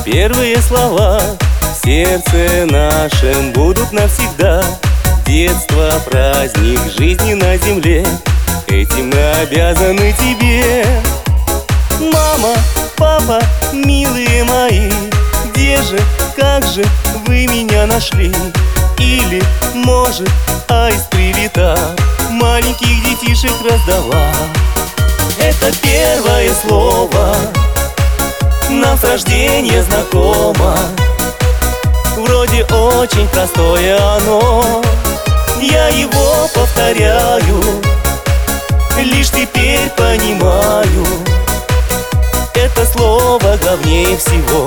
Первые слова в сердце нашем будут навсегда. Детство, праздник жизни на земле, этим мы обязаны тебе. Мама, папа, милые мои, где же, как же вы меня нашли? Или, может, аист прилетал, маленьких детишек раздавал. Это первое слово нам с рождения знакомо. Вроде очень простое оно, я его повторяю, лишь теперь понимаю, это слово главнее всего.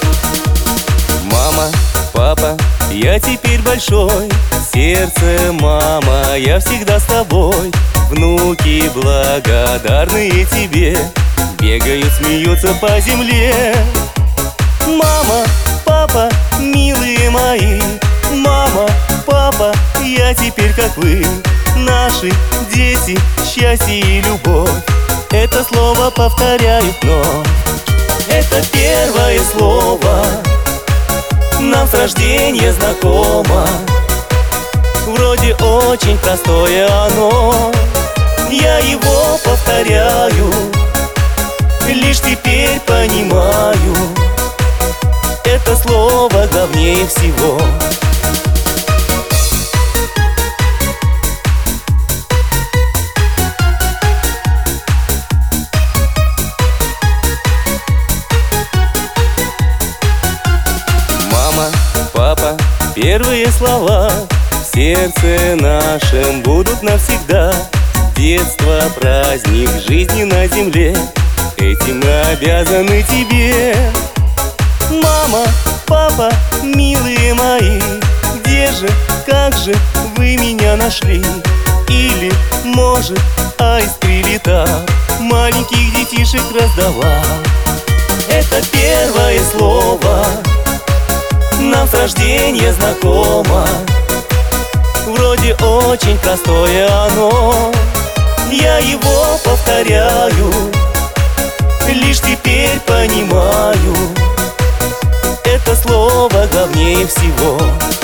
Мама, папа, я теперь большой, сердце, мама, я всегда с тобой. Внуки благодарные тебе, бегают, смеются по земле. Мама, папа, милые мои, мама, папа, я теперь как вы, наши дети, счастье и любовь. Это слово повторяют вновь. Это первое слово нам с рождения знакомо. Вроде очень простое оно, я его повторяю, лишь теперь понимаю, это слово главнее всего. Мама, папа, первые слова в сердце нашем будут навсегда. Детство, праздник жизни на земле, этим мы обязаны тебе. Мама, папа, милые мои, где же, как же вы меня нашли? Или, может, аист прилетал, маленьких детишек раздавал. Это первое слово нам с рождения знакомо. Вроде очень простое оно, я его повторяю, лишь теперь понимаю, это слово главнее всего.